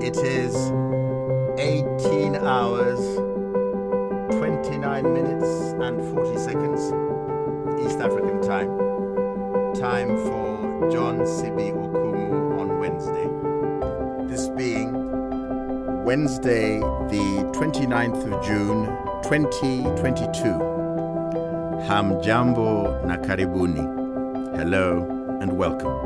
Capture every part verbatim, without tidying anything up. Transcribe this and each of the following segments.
It is eighteen hours, twenty-nine minutes and forty seconds East African time. Time for John Sibi Okumu on Wednesday. This being Wednesday, the twenty-ninth of June, twenty twenty-two. Hamjambo na karibuni. Hello and welcome.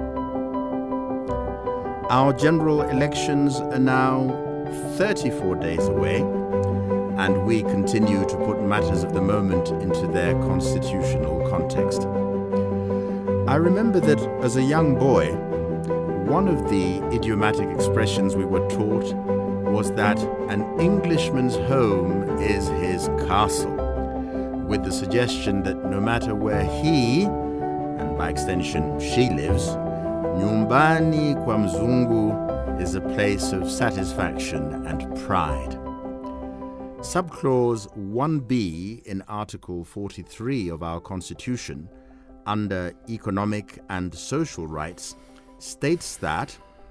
Our general elections are now thirty-four days away, and we continue to put matters of the moment into their constitutional context. I remember that as a young boy, one of the idiomatic expressions we were taught was that an Englishman's home is his castle, with the suggestion that no matter where he, and by extension she lives, nyumbani kwa mzungu is a place of satisfaction and pride. Subclause one B in Article forty-three of our Constitution, under economic and social rights, states that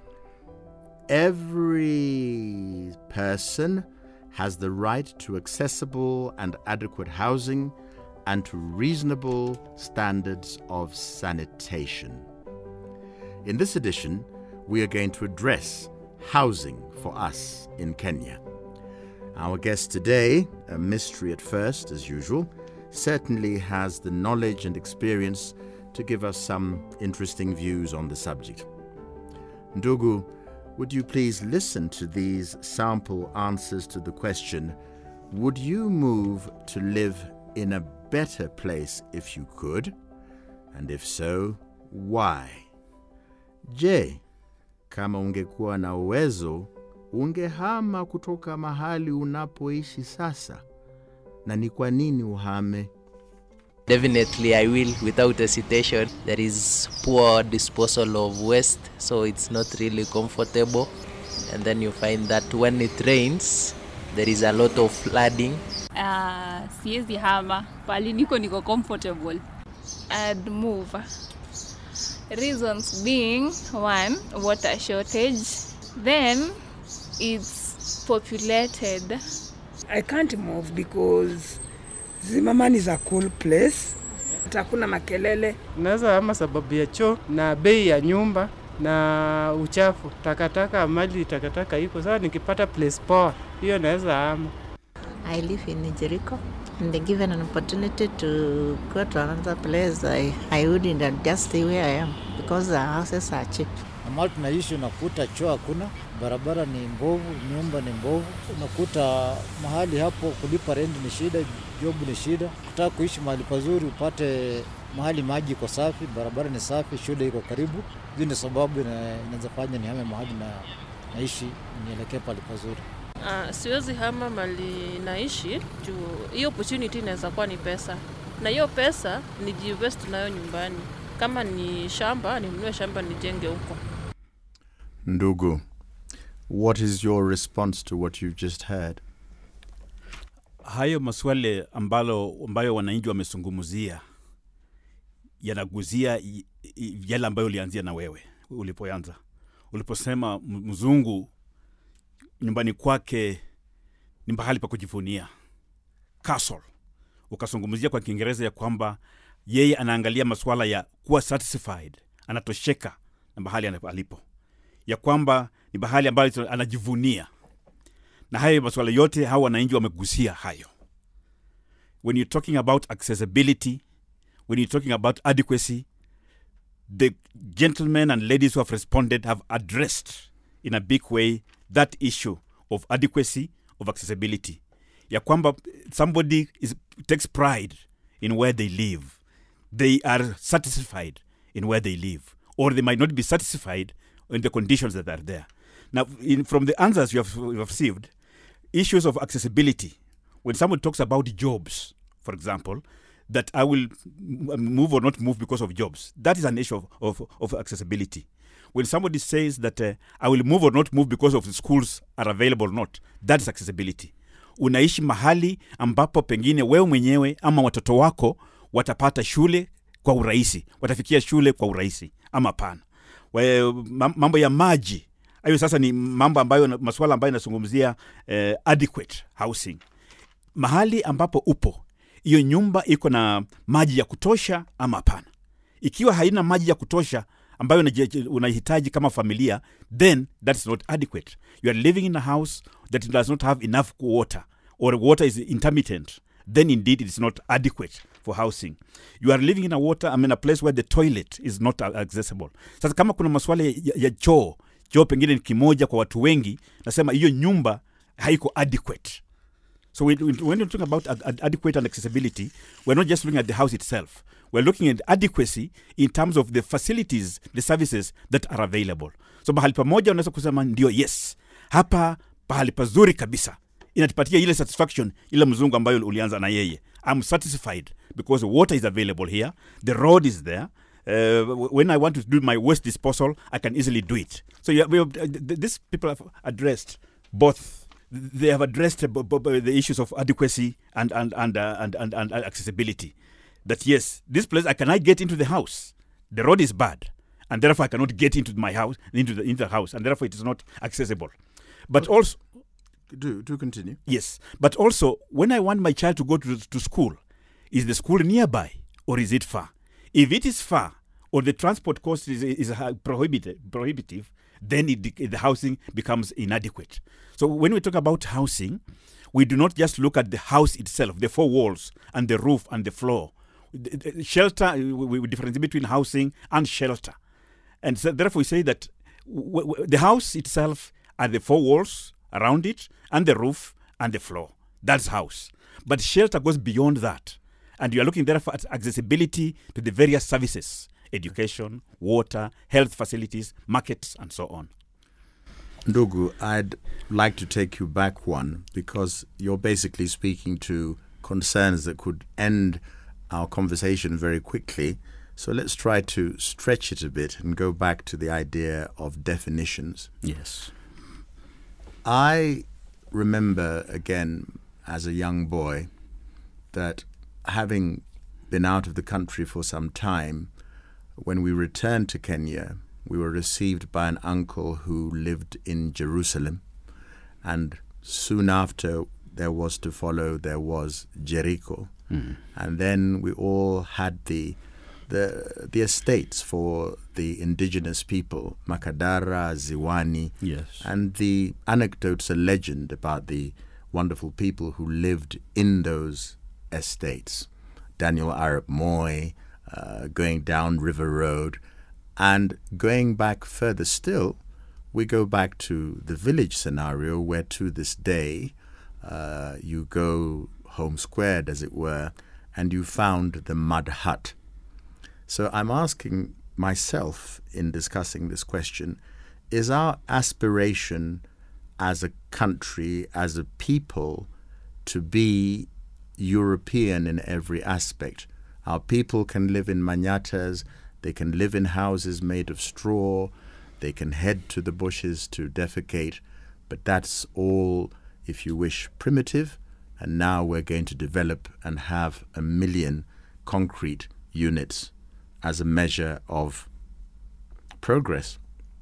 every person has the right to accessible and adequate housing and to reasonable standards of sanitation. In this edition, we are going to address housing for us in Kenya. Our guest today, a mystery at first as usual, certainly has the knowledge and experience to give us some interesting views on the subject. Ndugu, would you please listen to these sample answers to the question, would you move to live in a better place if you could? And if so, why? Je, kama ungekuwa na uwezo, ungehama kutoka mahali unapoishi sasa? Na ni kwa nini uhame? Definitely I will, without hesitation. There is poor disposal of waste, so it's not really comfortable. And then you find that when it rains, there is a lot of flooding. Uh, siezi hama, pali niko niko comfortable. I'd move. Reasons being, one, water shortage. Then, it's populated. I can't move because Zimmerman is a cool place. Hakuna makelele. Naweza hama sababu ya choo na bei ya nyumba na uchafu. Takataka mali takataka iko. Sasa nikipata place poa, hiyo naweza hama. I live in Jericho, and they given an opportunity to go to another place. I, I wouldn't just stay where I am because the houses are cheap. Mahali tunaishi unakuta choo hakuna, barabara ni mbovu, nyumba ni mbovu. Unakuta mahali hapo kulipa rent ni shida, job ni shida. Kutaka kuishi mahali pazuri upate mahali maji iko safi, barabara ni safi, shule iko karibu. Hiyo ni sababu inaweza fanya nihame mahali na naishi nielekee pale pazuri. Uh, siwezi hama mali naishi juu hiyo opportunity inaweza kuwa ni pesa. Na hiyo pesa nijiinvest nayo nyumbani. Kama ni shamba, ninunue shamba nijenge huko. Ndugu, what is your response to what you've just heard? Hayo maswali ambalo ambayo wananchi wamesungumzia yanaguzia yale ambayo ulianzia na wewe ulipoanza. Uliposema mzungu nyumbani kwake ni mahali pa kujivunia, castle. Ukazungumzia kwa Kiingereza ya kwamba yeye anaangalia masuala ya kuwa satisfied, anatosheka na mahali alipo, ya kwamba ni mahali ambayo anajivunia. Na hayo masuala yote hao wananchi wamegusia hayo. When you're talking about accessibility, when you're talking about adequacy, the gentlemen and ladies who have responded have addressed in a big way that issue of adequacy, of accessibility. Ya kwamba somebody is, takes pride in where they live. They are satisfied in where they live. Or they might not be satisfied in the conditions that are there. Now, in, from the answers you have, you have received, issues of accessibility, when someone talks about jobs, for example, that I will move or not move because of jobs, that is an issue of, of, of accessibility. When somebody says that uh, I will move or not move because of the schools are available or not, that is accessibility. Unaishi mahali ambapo pengine wewe mwenyewe ama watoto wako watapata shule kwa urahisi, watafikia shule kwa urahisi ama pana. Mambo ya maji, Hayo sasa ni mambo ambayo, masuala ambayo yanazungumzia eh, adequate housing. Mahali ambapo upo, hiyo nyumba iko na maji ya kutosha ama hapana. Ikiwa haina maji ya kutosha ambayo unahitaji kama familia, then that's not adequate. You are living in a house that does not have enough water, or water is intermittent, then indeed it's not adequate for housing. You are living in a water, I mean a place where the toilet is not accessible. Sasa kama kuna maswala ya, ya choo, choo pengine ni kimoja kwa watu wengi, nasema hiyo nyumba haiko adequate. So when we're talking about ad- adequate and accessibility, we're not just looking at the house itself. We're looking at adequacy in terms of the facilities, the services that are available. So mahali pamoja unaweza kusema ndio, yes, hapa pahali pazuri kabisa, inatupatia ile satisfaction ile mzungu ambayo ulianza na yeye. I'm satisfied because water is available here, the road is there. Uh, when I want to do my waste disposal, I can easily do it. So yeah, we have, uh, these people have addressed both. They have addressed uh, b- b- the issues of adequacy and and and, uh, and and and accessibility. That yes, this place I cannot get into the house. The road is bad, and therefore I cannot get into my house, into the into the house, and therefore it is not accessible. But okay. also, do do continue. Yes, but also when I want my child to go to to school, is the school nearby or is it far? If it is far, or the transport cost is is prohibitive, prohibitive, then it, the housing becomes inadequate. So when we talk about housing, we do not just look at the house itself, the four walls and the roof and the floor. The, the shelter, we, we differentiate between housing and shelter. And so therefore we say that w- w- the house itself are the four walls around it and the roof and the floor. That's house. But shelter goes beyond that. And you are looking therefore at accessibility to the various services, education, water, health facilities, markets, and so on. Ndugu, I'd like to take you back one, because you're basically speaking to concerns that could end our conversation very quickly. So let's try to stretch it a bit and go back to the idea of definitions. Yes. I remember, again, as a young boy, that having been out of the country for some time, when we returned to Kenya, we were received by an uncle who lived in Jerusalem, and soon after there was to follow, there was Jericho. Mm. And then we all had the the the estates for the indigenous people, Makadara, Ziwani, yes, and the anecdotes, a legend about the wonderful people who lived in those estates. Daniel Arap Moi, uh, going down River Road. And going back further still, we go back to the village scenario where to this day uh, you go home squared, as it were, and you found the mud hut. So I'm asking myself in discussing this question, is our aspiration as a country, as a people, to be European in every aspect? Our people can live in manyatas, they can live in houses made of straw, they can head to the bushes to defecate, but that's all, if you wish, primitive, and now we're going to develop and have a million concrete units as a measure of progress,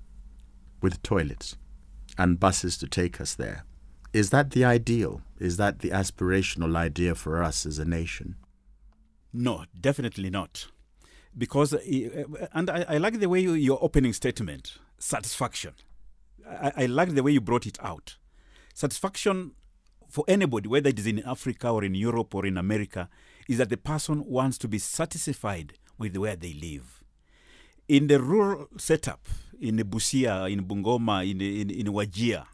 with toilets and buses to take us there. Is that the ideal? Is that the aspirational idea for us as a nation? No, definitely not. Because, uh, and I, I like the way you, your opening statement, satisfaction. I, I like the way you brought it out. Satisfaction for anybody, whether it is in Africa or in Europe or in America, is that the person wants to be satisfied with where they live. In the rural setup, in Busia, in Bungoma, in, in, in Wajir,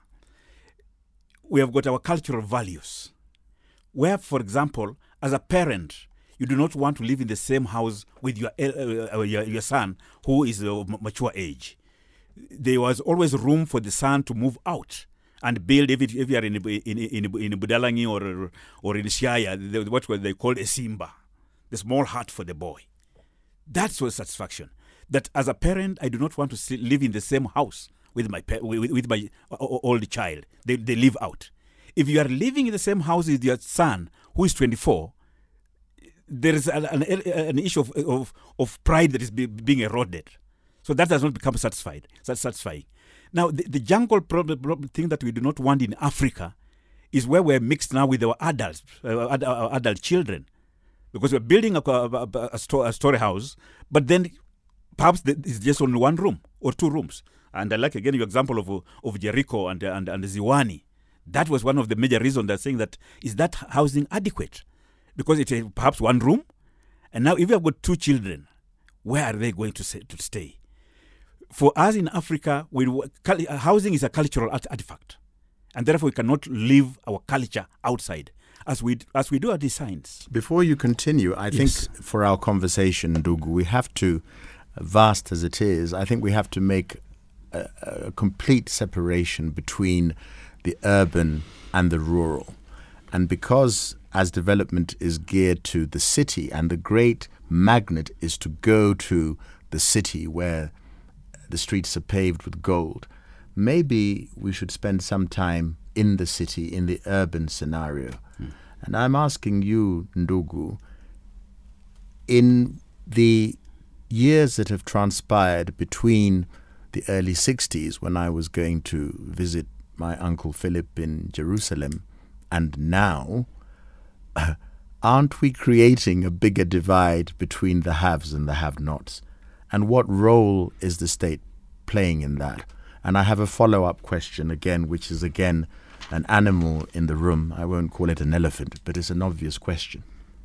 we have got our cultural values. Where, for example, as a parent, you do not want to live in the same house with your uh, your, your son who is of mature age. There was always room for the son to move out and build. If, it, if you are in in in, in Budalangi or or in Siaya, what were they called a Simba, the small hut for the boy. That's what satisfaction. That as a parent, I do not want to live in the same house with my with, with my old child. They they live out. If you are living in the same house with your son who is twenty-four, there is an, an, an issue of, of, of pride that is be, being eroded. So that does not become satisfied, satisfying. Now, the, the jungle problem thing that we do not want in Africa is where we're mixed now with our adults, uh, ad, uh, adult children, because we're building a, a, a, sto- a story house, but then perhaps it's just only one room or two rooms. And I like, again, your example of of Jericho and, and, and Ziwani. That was one of the major reasons they're saying that, is that housing adequate? Because it's a, perhaps one room, and now if you have got two children, where are they going to, say, to stay? For us in Africa, we, housing is a cultural art- artifact, and therefore we cannot live our culture outside as we as we do our designs. Before you continue, I Yes. think for our conversation, Ndugu, we have to, vast as it is, I think we have to make a, a complete separation between the urban and the rural. And because as development is geared to the city, and the great magnet is to go to the city where the streets are paved with gold, maybe we should spend some time in the city, in the urban scenario. Mm. And I'm asking you, Ndugu, in the years that have transpired between the early sixties, when I was going to visit my Uncle Philip in Jerusalem, and now, uh, aren't we creating a bigger divide between the haves and the have-nots? And what role is the state playing in that? And I have a follow-up question again, which is again an animal in the room. I won't call it an elephant, but it's an obvious question.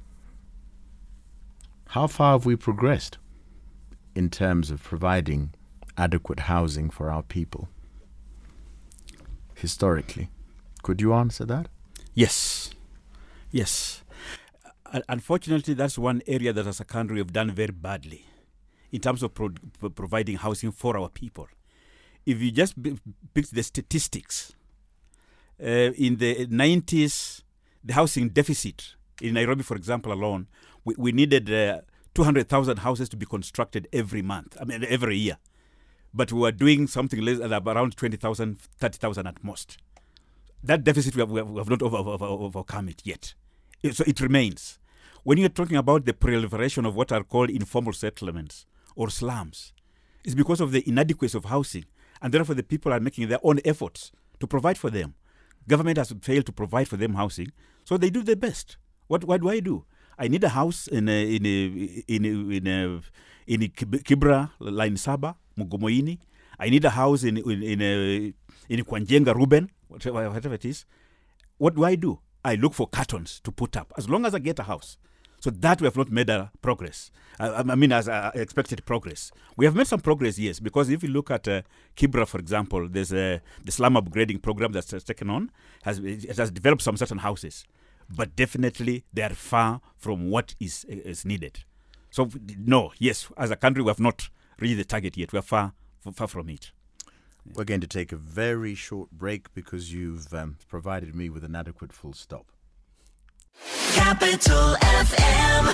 How far have we progressed in terms of providing adequate housing for our people historically? Could you answer that? Yes. Yes. Uh, unfortunately, that's one area that as a country we've done very badly in terms of pro- pro- providing housing for our people. If you just b- pick the statistics, uh, in the nineties, the housing deficit in Nairobi, for example, alone, we, we needed uh, two hundred thousand houses to be constructed every month, I mean, every year. But we were doing something less than around twenty thousand, thirty thousand at most. That deficit, we have, we have, we have not over, over, overcome it yet. So it remains. When you're talking about the proliferation of what are called informal settlements or slums, it's because of the inadequacy of housing. And therefore the people are making their own efforts to provide for them. Government has failed to provide for them housing, so they do their best. What what do I do? I need a house in a, in a, in a, in a, in a Kibra, line Saba, Mugomoini. I need a house in in in, a, in Kwanjenga, Ruben, whatever, whatever it is. What do I do? I look for cartons to put up, as long as I get a house. So that we have not made a progress. I, I mean, as uh, expected progress. We have made some progress, yes, because if you look at uh, Kibra, for example, there's a, the slum upgrading program that's uh, taken on, has it has developed some certain houses. But definitely they are far from what is is needed. So, no, yes, as a country, we have not reached the target yet. We are far, far from it. We're going to take a very short break because you've um, provided me with an adequate full stop. Capital F M.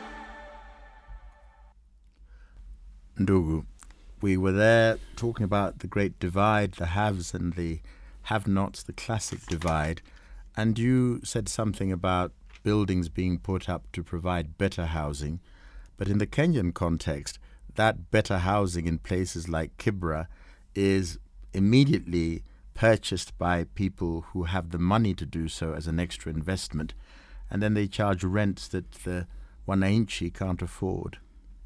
Ndugu, we were there talking about the great divide, the haves and the have-nots, the classic divide, and you said something about buildings being put up to provide better housing. But in the Kenyan context, that better housing in places like Kibra is immediately purchased by people who have the money to do so as an extra investment, and then they charge rents that the wananchi can't afford.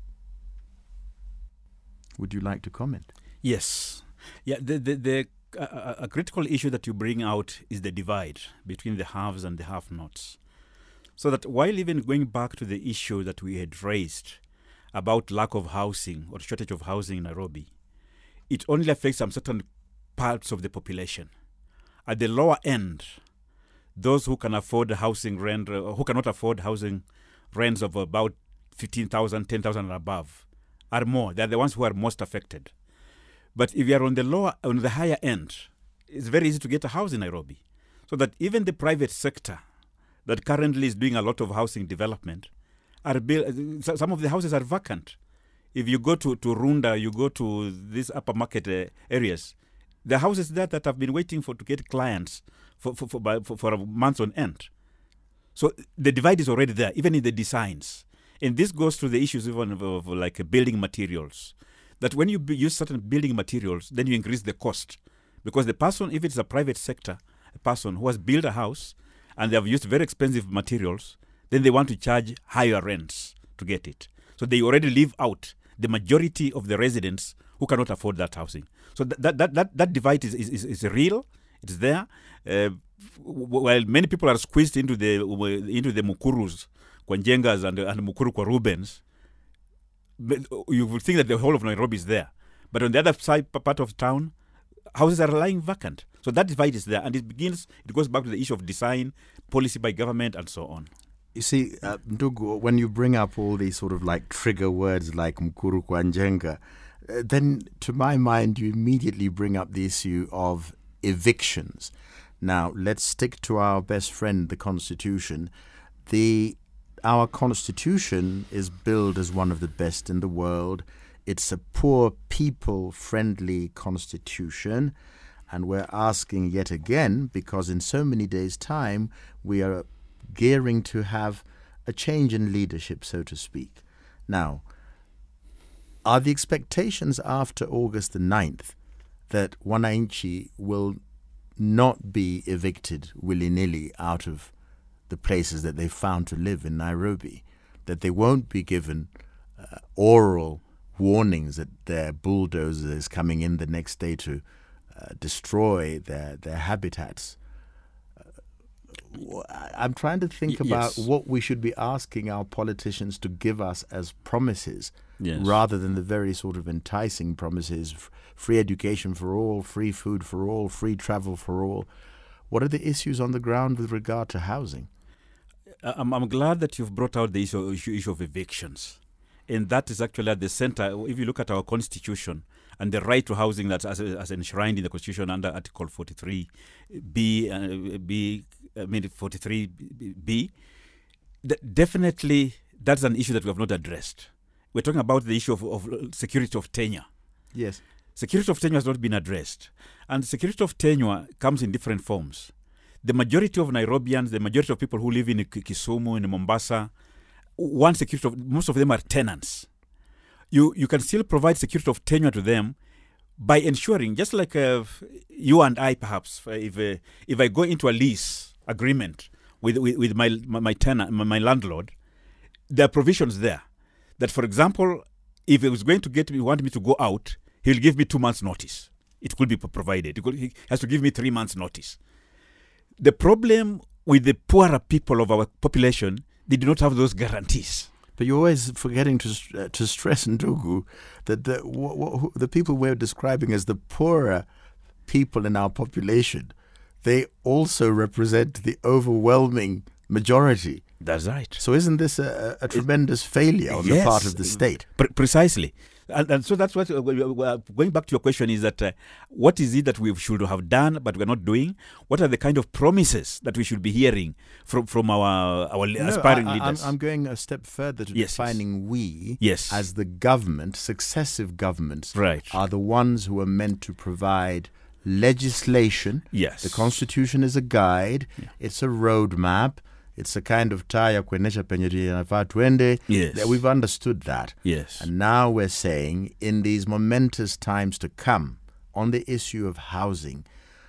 Would you like to comment? Yes. Yeah, the, the, the uh, a critical issue that you bring out is the divide between the haves and the have-nots. So that while even going back to the issue that we had raised about lack of housing or shortage of housing in Nairobi, it only affects some certain parts of the population. At the lower end, those who can afford housing rent, uh, who cannot afford housing rents of about fifteen thousand, ten thousand and above, are more. They're the ones who are most affected. But if you are on the lower, on the higher end, it's very easy to get a house in Nairobi. So that even the private sector that currently is doing a lot of housing development, are built, some of the houses are vacant. If you go to, to Runda, you go to these upper market uh, areas, the houses there that have been waiting for to get clients for for, for, by, for, for months on end. So the divide is already there, even in the designs. And this goes to the issues even of, of like uh, building materials. that when you b- use certain building materials, then you increase the cost. Because the person, if it's a private sector, a person who has built a house and they have used very expensive materials, then they want to charge higher rents to get it. So they already leave out the majority of the residents who cannot afford that housing. So th- that, that, that, that divide is, is, is real. It's there. Uh, while many people are squeezed into the into the Mukurus, Kwanjengas and, and Mukuru kwa Rubens, you would think that the whole of Nairobi is there. But on the other side, part of town, houses are lying vacant. So that divide is there. And it begins, it goes back to the issue of design, policy by government, and so on. You see, uh, Ndugu, when you bring up all these sort of like trigger words like Mukuru kwa Njenga, uh, then to my mind, you immediately bring up the issue of evictions. Now, let's stick to our best friend, the Constitution. The Our Constitution is billed as one of the best in the world. It's a poor people-friendly constitution. And we're asking yet again, because in so many days' time, we are gearing to have a change in leadership, so to speak. Now, are the expectations after August the ninth that Wananchi will not be evicted willy-nilly out of the places that they found to live in Nairobi, that they won't be given uh, oral warnings that their bulldozer is coming in the next day to uh, destroy their, their habitats? Uh, I'm trying to think y- about yes. what we should be asking our politicians to give us as promises, Yes. rather than the very sort of enticing promises, f- free education for all, free food for all, free travel for all. What are the issues on the ground with regard to housing? I'm, I'm glad that you've brought out the issue, issue, issue of evictions. And that is actually at the center. If you look at our Constitution and the right to housing that's as, as enshrined in the Constitution under Article forty-three B, uh, B I mean forty-three B, th- definitely that's an issue that we have not addressed. We're talking about the issue of, of security of tenure. Yes. Security of tenure has not been addressed. And security of tenure comes in different forms. The majority of Nairobians, the majority of people who live in Kisumu, in Mombasa, want security of, most of them are tenants. You you can still provide security of tenure to them by ensuring, just like uh, you and I perhaps, if uh, if I go into a lease agreement with with, with my, my, my tenant, my, my landlord, there are provisions there. That, for example, if he was going to get me, want me to go out, he'll give me two months' notice. It could be provided. It could, he has to give me three months' notice. The problem with the poorer people of our population, they do not have those guarantees. But you're always forgetting to uh, to stress, Ndugu, that the wh- wh- the people we're describing as the poorer people in our population, they also represent the overwhelming majority. That's right. So isn't this a, a tremendous failure on Yes, the part of the state? Pre- precisely. And, and so that's what, uh, going back to your question, is that uh, what is it that we should have done but we're not doing? What are the kind of promises that we should be hearing from, from our, our No, aspiring I, I, leaders? I'm, I'm going a step further to Yes, defining yes. we Yes. as the government, successive governments, Right. are the ones who are meant to provide legislation. Yes. The Constitution is a guide. Yeah. It's a roadmap. It's a kind of taa ya kuenesha penye tunafaa twende. Yes. That we've understood that. Yes. And now we're saying, in these momentous times to come, on the issue of housing,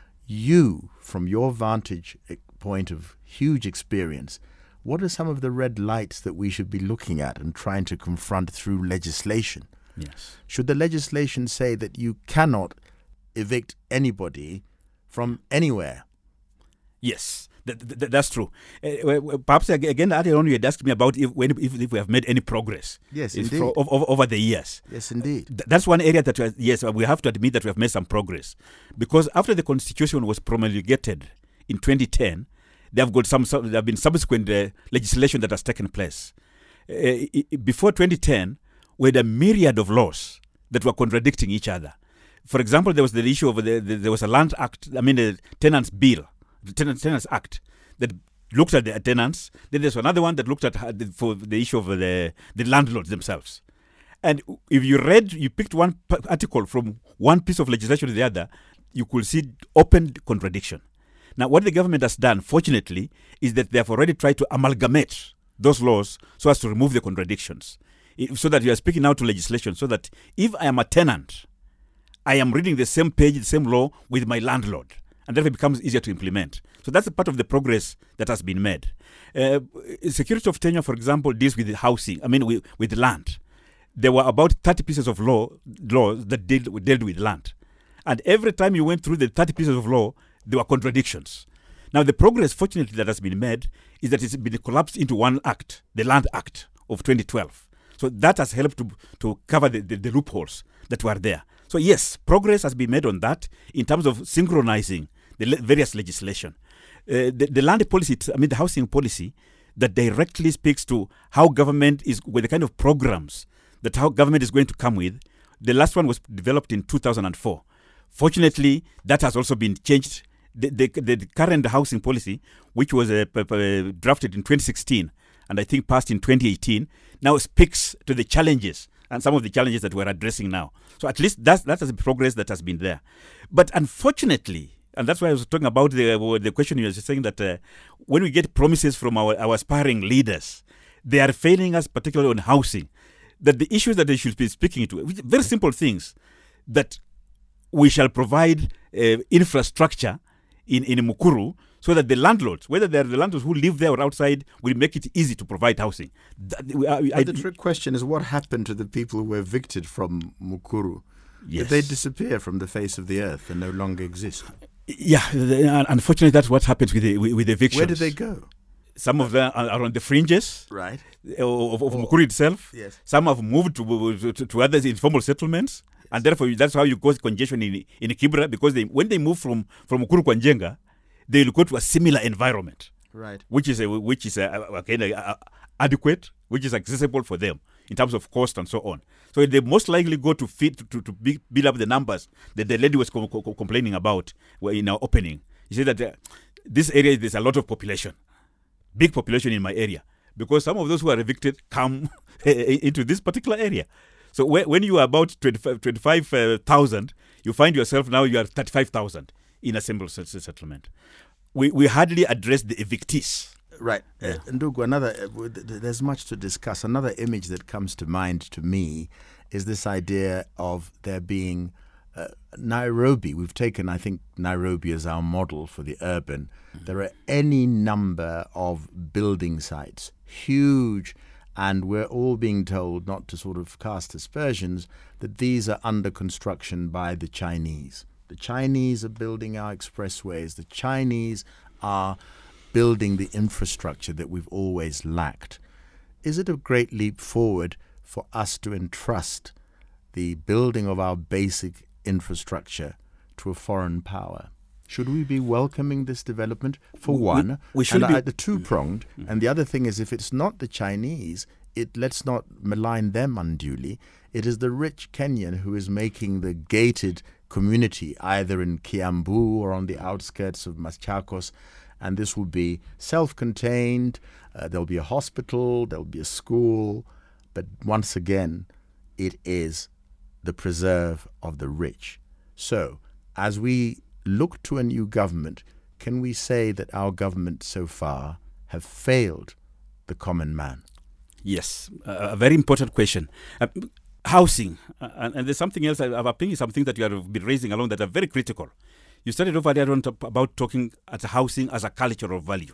you, from your vantage point of huge experience, what are some of the red lights that we should be looking at and trying to confront through legislation? Yes. Should the legislation say that you cannot evict anybody from anywhere? Yes. Th- th- that's true. Uh, perhaps again, earlier on, you had asked me about if, when, if, if we have made any progress. Yes, It's indeed. fro- over, over the years. Yes, indeed. Th- that's one area that, we are, yes, we have to admit that we have made some progress. Because after the Constitution was promulgated in twenty ten, there have got some, some there have been subsequent uh, legislation that has taken place. Uh, i- i- before twenty ten, we had a myriad of laws that were contradicting each other. For example, there was the issue of the, the there was a land act. I mean, the tenants bill, the tenants, tenants act that looked at the tenants. Then there's another one that looked at uh, the, for the issue of the the landlords themselves. And if you read, you picked one p- article from one piece of legislation to the other, you could see open contradiction. Now, what the government has done, fortunately, is that they have already tried to amalgamate those laws so as to remove the contradictions. If- so that you are speaking now to legislation, so that if I am a tenant, I am reading the same page, the same law with my landlord, and therefore it becomes easier to implement. So that's a part of the progress that has been made. Uh, security of tenure, for example, deals with housing, I mean with, with land. There were about thirty pieces of law laws that dealt, dealt with land. And every time you went through the thirty pieces of law, there were contradictions. Now, the progress, fortunately, that has been made is that it's been collapsed into one act, the Land Act of twenty twelve. So that has helped to, to cover the, the, the loopholes that were there. So yes, progress has been made on that in terms of synchronizing the le- various legislation. Uh, the, the land policy, I mean the housing policy, that directly speaks to how government is, with the kind of programs that how government is going to come with. The last one was developed in two thousand four. Fortunately, that has also been changed. The, the, the current housing policy, which was uh, p- p- drafted in twenty sixteen and I think passed in twenty eighteen, now speaks to the challenges and some of the challenges that we're addressing now. So at least that's, that is the progress that has been there. But unfortunately, and that's why I was talking about the, the question you were saying that uh, when we get promises from our, our aspiring leaders, they are failing us, particularly on housing, that the issues that they should be speaking to, which very simple things, that we shall provide uh, infrastructure in, in Mukuru so that the landlords, whether they're the landlords who live there or outside, will make it easy to provide housing. That, I, I, But the trick question is, what happened to the people who were evicted from Mukuru? Yes. Did they disappear from the face of the earth and no longer exist? Yeah, the, unfortunately, that's what happens with the, with, with evictions. Where did they go? Some of them are on the fringes, Right. of, of Mukuru itself. Yes. Some have moved to to, to other informal settlements, yes. And therefore that's how you cause congestion in in Kibra, because they, when they move from from Mukuru kwa Njenga, they will go to a similar environment, Right. which is a, which is a, again a, a, adequate, which is accessible for them in terms of cost and so on. So they most likely go to fit to, to, to be, build up the numbers that the lady was co- co- complaining about in our opening. She said that uh, this area there's a lot of population, big population in my area, because some of those who are evicted come into this particular area. So when, when you are about twenty-five thousand, you find yourself now you are thirty-five thousand in a single settlement. We we hardly address the evictees. Right. Yeah. Uh, Ndugu, another, uh, there's much to discuss. Another image that comes to mind to me is this idea of there being uh, Nairobi. We've taken, I think, Nairobi as our model for the urban. Mm-hmm. There are any number of building sites, huge, and we're all being told not to sort of cast aspersions that these are under construction by the Chinese. The Chinese are building our expressways. The Chinese are building the infrastructure that we've always lacked. Is it a great leap forward for us to entrust the building of our basic infrastructure to a foreign power? Should we be welcoming this development? For We- one, we should and be- I, the two-pronged, Mm. and the other thing is, if it's not the Chinese, it let's not malign them unduly. It is the rich Kenyan who is making the gated community either in Kiambu or on the outskirts of Machakos, and this will be self-contained. Uh, there'll be a hospital, there'll be a school, but once again, it is the preserve of the rich. So, as we look to a new government, can we say that our government so far have failed the common man? Yes, uh, a very important question. Uh, housing, uh, and, and there's something else, I have opinion, some things that you have been raising along that are very critical. You started off earlier on about talking at housing as a cultural value.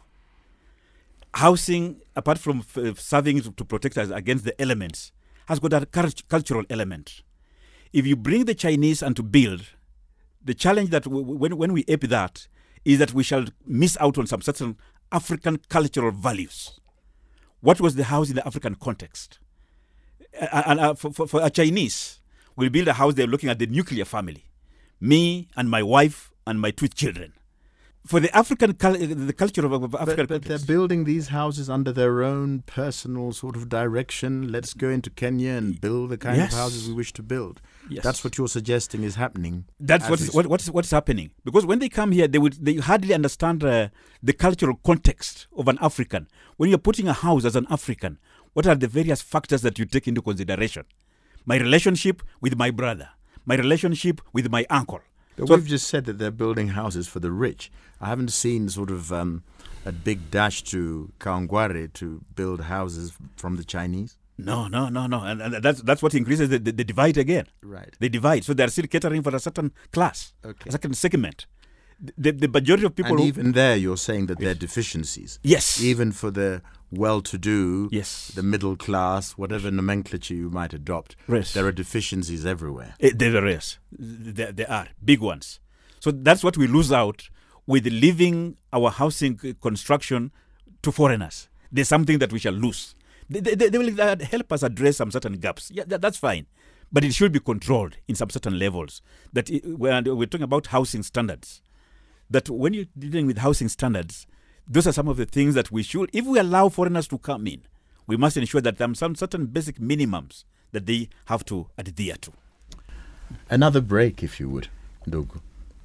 Housing, apart from f- serving to, to protect us against the elements, has got a cult- cultural element. If you bring the Chinese and to build, the challenge that w- when, when we ape that is that we shall miss out on some certain African cultural values. What was the house in the African context? And uh, for, for, for a Chinese, we'll build a house, they're looking at the nuclear family. Me and my wife and my two children. For the African, cul- the culture of, of African But, but they're context. building these houses under their own personal sort of direction. Let's go into Kenya and build the kind Yes. of houses we wish to build. Yes. That's what you're suggesting is happening. That's as what we is, what, what is what's happening. Because when they come here, they would they hardly understand uh, the cultural context of an African. When you're putting a house as an African, what are the various factors that you take into consideration? My relationship with my brother, my relationship with my uncle. But So- we've just said that they're building houses for the rich. I haven't seen sort of um, a big dash to Kaungware to build houses from the Chinese. No, no, no, no. And, and that's that's what increases the, the, the divide again. Right. They divide. So they're still catering for a certain class, Okay. a certain segment. The, the majority of people... And who- even there, you're saying that there are deficiencies. Yes. Even for the well-to-do, Yes. the middle class, whatever nomenclature you might adopt, Yes. there are deficiencies everywhere. Eh, There is. There, there are big ones. So that's what we lose out with leaving our housing c- construction to foreigners. There's something that we shall lose. They, they, they will uh, help us address some certain gaps. Yeah, that, that's fine. But it should be controlled in some certain levels. That it, we're, we're talking about housing standards. That when you're dealing with housing standards, those are some of the things that we should, if we allow foreigners to come in, we must ensure that there are some certain basic minimums that they have to adhere to. Another break, if you would, Ndugu.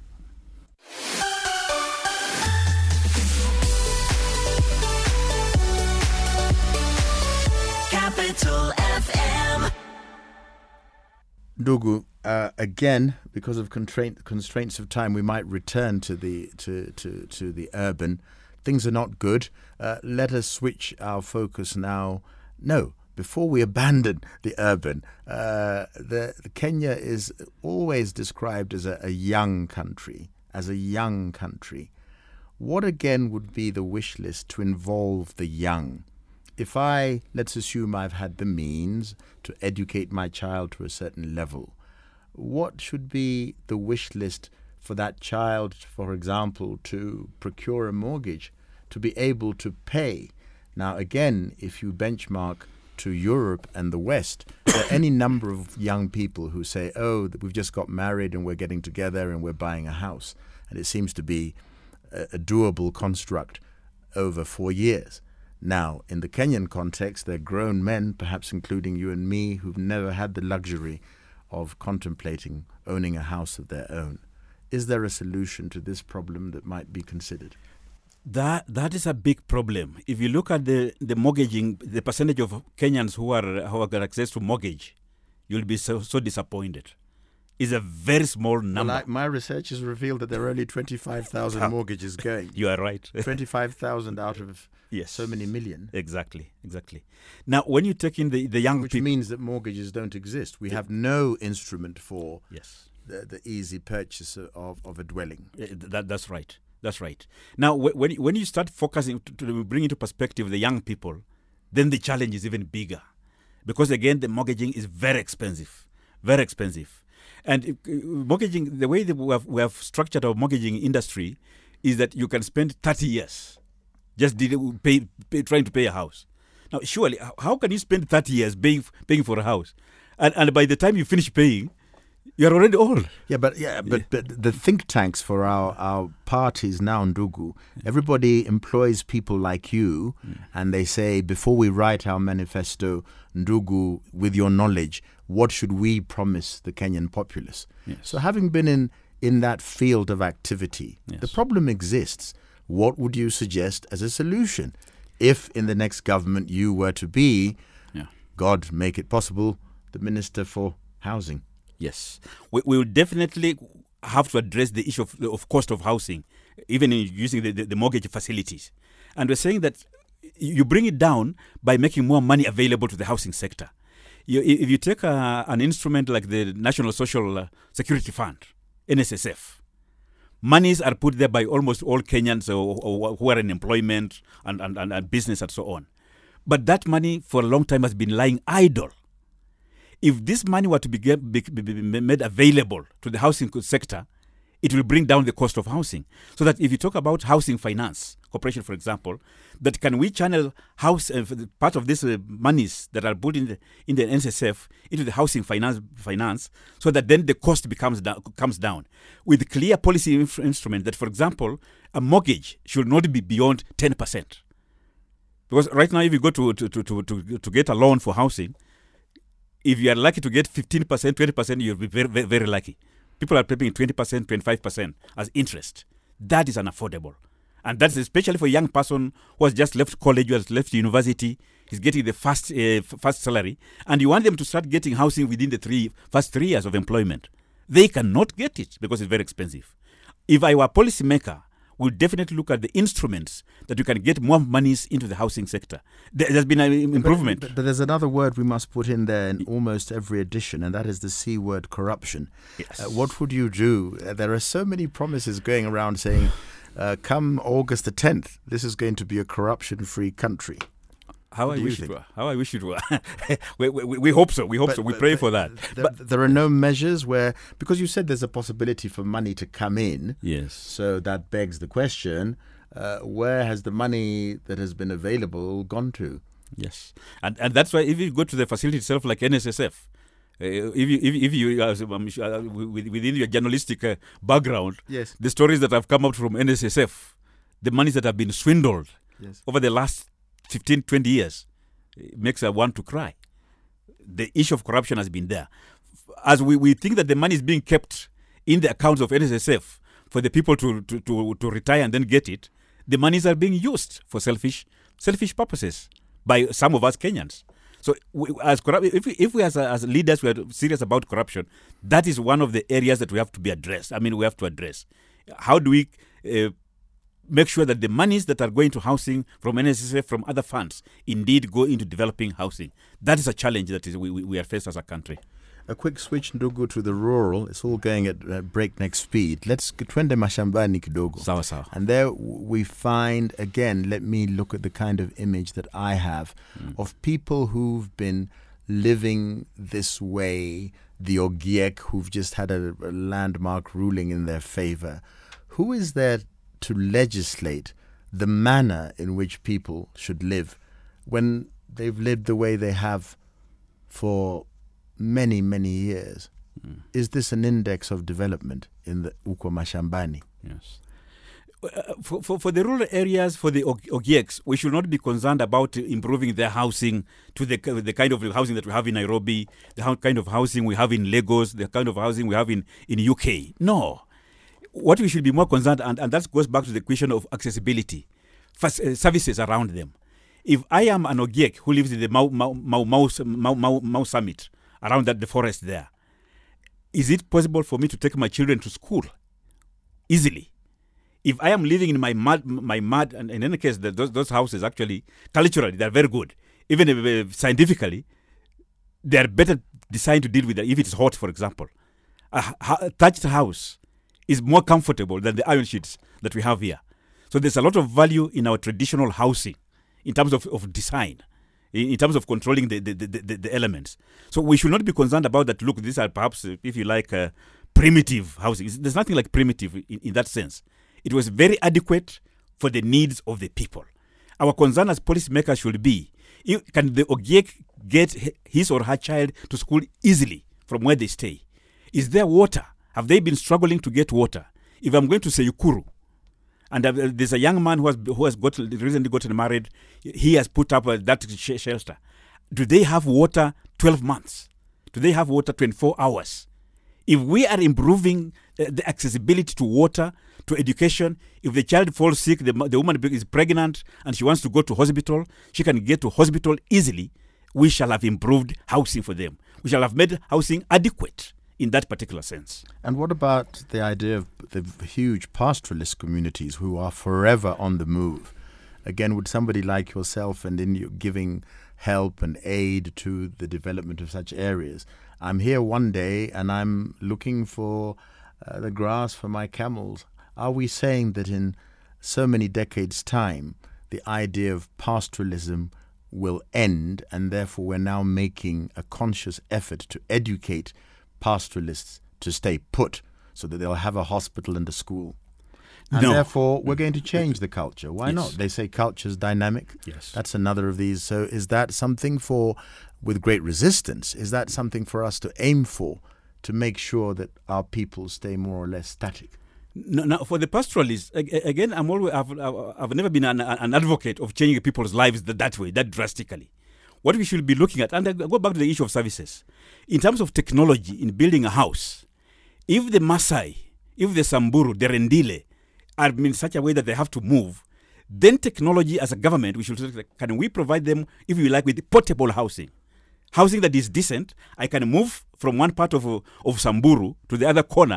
Capital F M. Ndugu, uh, again, because of constraint, constraints of time, we might return to the to, to, to the urban. Things are not good. Uh, let us switch our focus now. No, before we abandon the urban, uh, the, the Kenya is always described as a, a young country, as a young country. What again would be the wish list to involve the young? If I, let's assume I've had the means to educate my child to a certain level, what should be the wish list for that child, for example, to procure a mortgage, to be able to pay? Now, again, if you benchmark to Europe and the West, there are any number of young people who say, oh, we've just got married and we're getting together and we're buying a house. And it seems to be a, a doable construct over four years. Now, in the Kenyan context, they're grown men, perhaps including you and me, who've never had the luxury of contemplating owning a house of their own. Is there a solution to this problem that might be considered? That that is a big problem. If you look at the, the mortgaging, the percentage of Kenyans who are who have got access to mortgage, you'll be so so disappointed. It's a very small number. Well, I, my research has revealed that there are only twenty-five thousand mortgages going. You are right. twenty-five thousand out of yes. so many million. Exactly, exactly. Now, when you take in the, the young Which people... means that mortgages don't exist. We have no instrument for yes. the, the easy purchase of, of a dwelling. Uh, That, that's right. That's right. Now, wh- when when you start focusing to, to bring into perspective the young people, then the challenge is even bigger, because again the mortgaging is very expensive, very expensive, and uh, mortgaging, the way that we have we have structured our mortgaging industry, is that you can spend thirty years just did, pay, pay, trying to pay a house. Now, surely, how- how can you spend thirty years paying paying for a house, and and by the time you finish paying, you're already old. Yeah, but yeah, but, but the think tanks for our, our parties now, Ndugu, everybody employs people like you, mm. and they say, before we write our manifesto, Ndugu, with your knowledge, what should we promise the Kenyan populace? Yes. So having been in, in that field of activity, Yes. the problem exists. What would you suggest as a solution? If in the next government you were to be, Yeah. God make it possible, the Minister for Housing? Yes, we we will definitely have to address the issue of, of cost of housing, even in using the, the, the mortgage facilities. And we're saying that you bring it down by making more money available to the housing sector. You, if you take a, an instrument like the National Social Security Fund, N S S F, monies are put there by almost all Kenyans or, or who are in employment and, and, and, and business and so on. But that money for a long time has been lying idle. If this money were to be, get, be, be, be made available to the housing sector, it will bring down the cost of housing. So that if you talk about housing finance corporation, for example, that can we channel house uh, part of these uh, monies that are put in the in the N S S F into the housing finance finance, so that then the cost becomes da- comes down with clear policy inf- instrument that, for example, a mortgage should not be beyond ten percent. Because right now, if you go to to, to, to, to to get a loan for housing, if you are lucky to get fifteen percent, twenty percent, you'll be very, very, very lucky. People are paying twenty percent, twenty-five percent as interest. That is unaffordable. And that's especially for a young person who has just left college, who has left university, he's getting the first, uh, first salary, and you want them to start getting housing within the three, first three years of employment. They cannot get it because it's very expensive. If I were a policymaker, we'll definitely look at the instruments that we can get more monies into the housing sector. There, there's been an improvement. But, but, but there's another word we must put in there in almost every edition, and that is the C word, corruption. Yes. Uh, what would you do? Uh, there are so many promises going around saying, uh, come August the tenth, this is going to be a corruption-free country. How What I do you wish it think? were. How I wish it were. we, we, we hope so. We hope But- so. We but- pray but for that. There, But there are no measures where, because you said there's a possibility for money to come in. yes. So that begs the question, uh, where has the money that has been available gone to? Yes, and and that's why if you go to the facility itself, like N S S F, uh, if you if, if you uh, um, uh, within your journalistic uh, background, Yes. the stories that have come out from N S S F, the monies that have been swindled Yes. over the last fifteen, twenty years, it makes a one to cry. The issue of corruption has been there. As we, we think that the money is being kept in the accounts of N S S F for the people to, to, to, to retire and then get it, the monies are being used for selfish selfish purposes by some of us Kenyans. So we, as corrupt, if we, if we as, as leaders we are serious about corruption, that is one of the areas that we have to be addressed. I mean, we have to address. How do we uh, make sure that the monies that are going to housing from N S S F, from other funds, indeed go into developing housing? That is a challenge that is we, we, we are faced as a country. A quick switch, Ndugu, to the rural. It's all going at uh, breakneck speed. Let's twende mashambani kidogo. Sawa sawa. And there w- we find, again, let me look at the kind of image that I have Mm. of people who've been living this way, the Ogiek, who've just had a, a landmark ruling in their favor. Who is there to legislate the manner in which people should live when they've lived the way they have for many, many years? Mm. Is this an index of development in the Uko Mashambani? Yes. Uh, for, for, for the rural areas, for the Og- Ogieks, we should not be concerned about improving their housing to the the kind of housing that we have in Nairobi, the ho- kind of housing we have in Lagos, the kind of housing we have in, in U K. No. What we should be more concerned, and, and that goes back to the question of accessibility, First, uh, services around them. If I am an Ogiek who lives in the Mau, Mau, Mau, Mau, Mau, Mau, Mau Summit, around that the forest there, is it possible for me to take my children to school easily? If I am living in my mud, my mud, and in any case, the, those, those houses actually, culturally, they're very good. Even uh, scientifically, they are better designed to deal with that. If it's hot, for example, a, a thatched house is more comfortable than the iron sheets that we have here. So there's a lot of value in our traditional housing in terms of, of design, in, in terms of controlling the, the, the, the, the elements. So we should not be concerned about that. Look, these are perhaps, uh, if you like, uh, primitive housing. It's- There's nothing like primitive in, in that sense. It was very adequate for the needs of the people. Our concern as policymakers should be, if, can the Ogiek get h- his or her child to school easily from where they stay? Is there water? Have they been struggling to get water? If I'm going to Seyukuru, and uh, there's a young man who has who has got recently gotten married, he has put up uh, that sh- shelter. Do they have water twelve months? Do they have water twenty-four hours? If we are improving uh, the accessibility to water, to education, if the child falls sick, the, mo- the woman is pregnant and she wants to go to hospital, she can get to hospital easily. We shall have improved housing for them. We shall have made housing adequate in that particular sense. And what about the idea of the huge pastoralist communities who are forever on the move? Again, would somebody like yourself and in you giving help and aid to the development of such areas? I'm here one day and I'm looking for uh, the grass for my camels. Are we saying that in so many decades' time, the idea of pastoralism will end, and therefore we're now making a conscious effort to educate pastoralists to stay put so that they'll have a hospital and a school? And No. therefore, we're going to change the culture. Why Yes. not? They say culture's dynamic. Yes. That's another of these. So is that something for, with great resistance, is that something for us to aim for, to make sure that our people stay more or less static? No, now, for the pastoralists, ag- again, I'm always, I've, I've I've never been an, an advocate of changing people's lives that, that way, that drastically. What we should be looking at, and I go back to the issue of services, in terms of technology in building a house, if the Maasai, if the Samburu, the Rendile, are in such a way that they have to move, then technology as a government, we should say, can we provide them, if you like, with portable housing? Housing that is decent. I can move from one part of, of Samburu to the other corner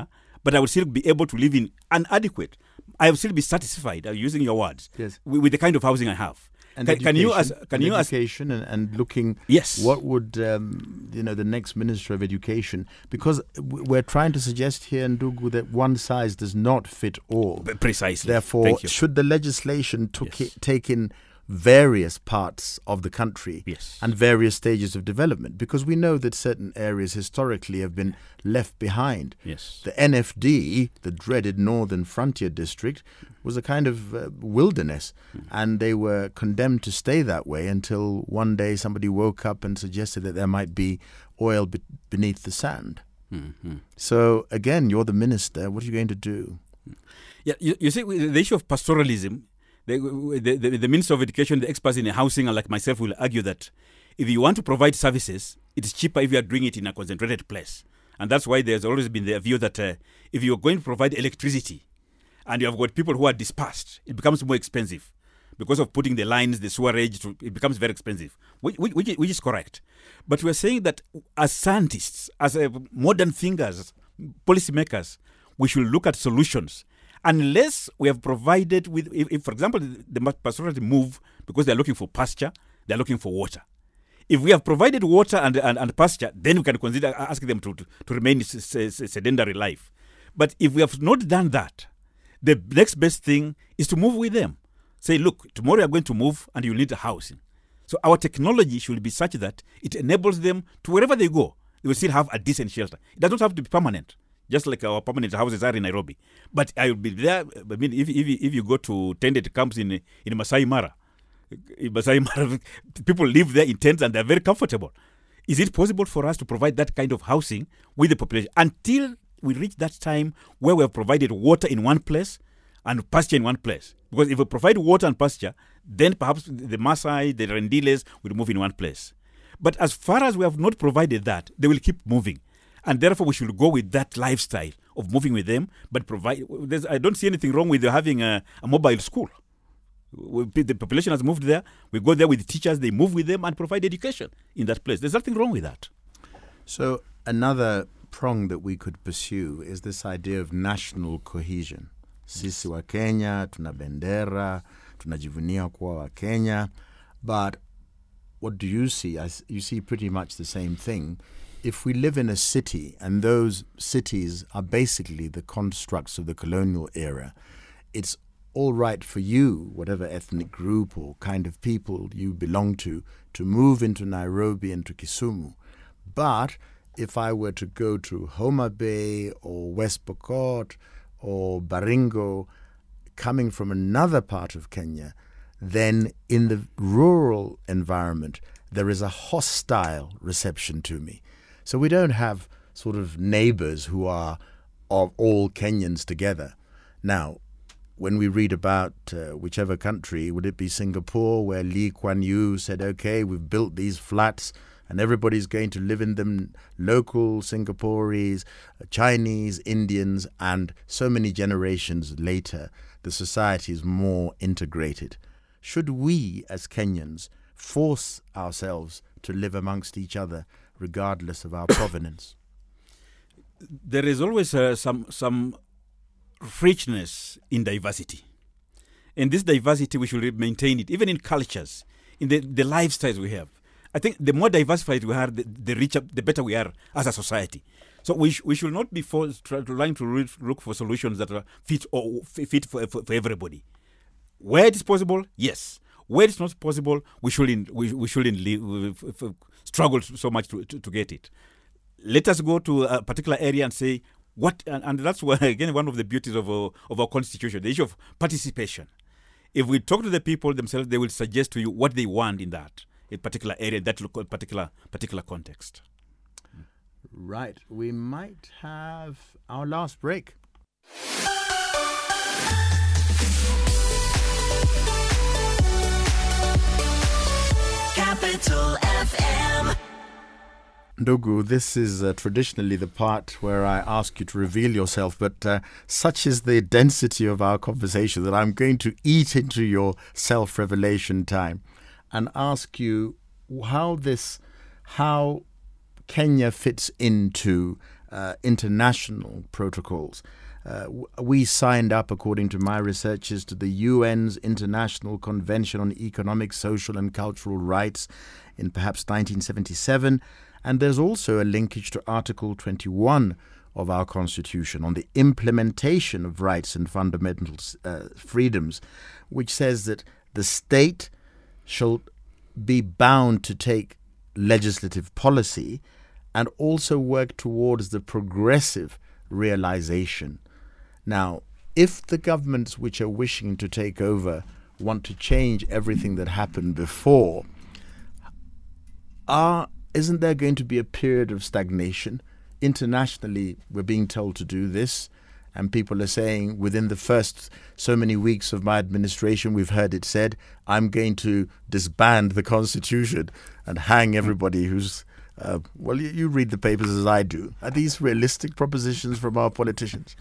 but I would still be able to live in an adequate. I will still be satisfied, uh, using your words, yes. with, with the kind of housing I have. And can, can you as can and you as education and, and looking yes what would um, you know the next Minister of Education, because we're trying to suggest here in Ndugu that one size does not fit all. Precisely. Therefore, Thank you. should the legislation took Yes. it, take in various parts of the country Yes. and various stages of development, because we know that certain areas historically have been left behind. Yes. The N F D, the dreaded Northern Frontier District, was a kind of uh, wilderness, mm. and they were condemned to stay that way until one day somebody woke up and suggested that there might be oil be- beneath the sand. Mm-hmm. So again, you're the minister. What are you going to do? Yeah, you, you see, the issue of pastoralism, the, the, the, the Minister of Education, the experts in housing, like myself, will argue that if you want to provide services, it's cheaper if you are doing it in a concentrated place. And that's why there's always been the view that uh, if you're going to provide electricity and you have got people who are dispersed, it becomes more expensive. Because of putting the lines, the sewerage, to, it becomes very expensive, which, which, which is correct. But we're saying that as scientists, as uh, modern thinkers, policymakers, we should look at solutions. Unless we have provided with, if, if for example, the pastoralists move because they're looking for pasture, they're looking for water. If we have provided water and, and, and pasture, then we can consider asking them to, to, to remain in sedentary life. But if we have not done that, the next best thing is to move with them. Say, look, tomorrow you're going to move and you need a housing. So our technology should be such that it enables them to wherever they go, they will still have a decent shelter. It doesn't have to be permanent, just like our permanent houses are in Nairobi. But I will be there. I mean, if if, if you go to tended camps in in Masai Mara, in Masai Mara, people live there in tents and they're very comfortable. Is it possible for us to provide that kind of housing with the population until we reach that time where we have provided water in one place and pasture in one place? Because if we provide water and pasture, then perhaps the Maasai, the Rendiles will move in one place. But as far as we have not provided that, they will keep moving. And therefore, we should go with that lifestyle of moving with them, but provide. I don't see anything wrong with having a, a mobile school. The population has moved there. We go there with the teachers. They move with them and provide education in that place. There's nothing wrong with that. So another prong that we could pursue is this idea of national cohesion. Sisi wa Kenya, tuna bendera, tunajivunia kuwa wa Kenya. But what do you see? I, you see pretty much the same thing. If we live in a city and those cities are basically the constructs of the colonial era, it's all right for you, whatever ethnic group or kind of people you belong to, to move into Nairobi and to Kisumu. But if I were to go to Homa Bay or West Pokot or Baringo, coming from another part of Kenya, then in the rural environment, there is a hostile reception to me. So we don't have sort of neighbors who are of all Kenyans together. Now, when we read about uh, whichever country, would it be Singapore, where Lee Kuan Yew said, okay, we've built these flats and everybody's going to live in them, local Singaporeans, Chinese, Indians, and so many generations later, the society is more integrated. Should we, as Kenyans, force ourselves to live amongst each other, regardless of our provenance? There is always uh, some some richness in diversity. And this diversity, we should maintain it, even in cultures, in the, the lifestyles we have. I think the more diversified we are, the, the richer, the better we are as a society. So we, sh- we should not be forced, trying to re- look for solutions that are fit, or fit for, for, for everybody. Where it is possible, yes. Where it's not possible, we shouldn't we, we shouldn't live, f- f- struggle so much to, to, to get it. Let us go to a particular area and say what, and, and that's why, again, one of the beauties of our, of our constitution, the issue of participation. If we talk to the people themselves, they will suggest to you what they want in that a particular area, that particular particular context. Right. We might have our last break. Capital F M. Ndugu, this is uh, traditionally the part where I ask you to reveal yourself, but uh, such is the density of our conversation that I'm going to eat into your self-revelation time and ask you how this, how Kenya fits into uh, international protocols. Uh, w- we signed up, according to my researches, to the U N's International Convention on Economic, Social and Cultural Rights in perhaps nineteen seventy-seven. And there's also a linkage to Article twenty-one of our Constitution on the implementation of rights and fundamental uh, freedoms, which says that the state shall be bound to take legislative policy and also work towards the progressive realization. Now, if the governments which are wishing to take over want to change everything that happened before, are, isn't there going to be a period of stagnation? Internationally, we're being told to do this, and people are saying within the first so many weeks of my administration, we've heard it said, I'm going to disband the Constitution and hang everybody who's, uh, well, you, you read the papers as I do. Are these realistic propositions from our politicians?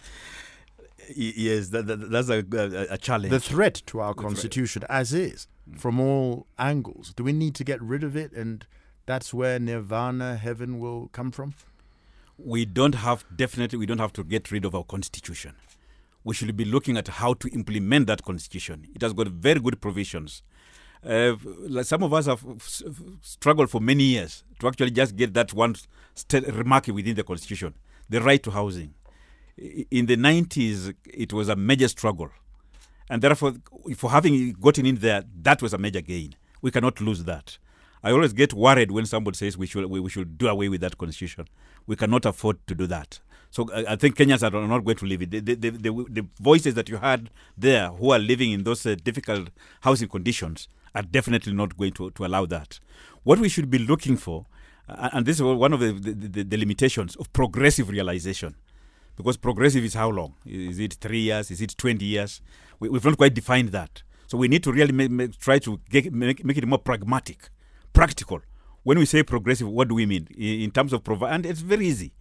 Yes, that, that, that's a, a, a challenge. The threat to our The Constitution threat. as is, from all angles. Do we need to get rid of it, and that's where nirvana, heaven, will come from? We don't have, definitely, we don't have to get rid of our Constitution. We should be looking at how to implement that Constitution. It has got very good provisions. Uh, like some of us have s- struggled for many years to actually just get that one st- remark within the Constitution, the right to housing. In the nineties, it was a major struggle. And therefore, for having gotten in there, that was a major gain. We cannot lose that. I always get worried when somebody says we should we, we should do away with that Constitution. We cannot afford to do that. So I, I think Kenyans are not going to leave it. The, the, the, the, the voices that you had there who are living in those uh, difficult housing conditions are definitely not going to, to allow that. What we should be looking for, uh, and this is one of the, the, the, the limitations of progressive realization, because progressive is how long? Is it three years? Is it twenty years? We, we've not quite defined that. So we need to really make, make, try to get, make, make it more pragmatic, practical. When we say progressive, what do we mean? In, in terms of provide, and it's very easy.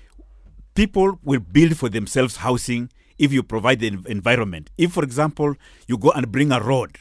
People will build for themselves housing if you provide the environment. If, for example, you go and bring a road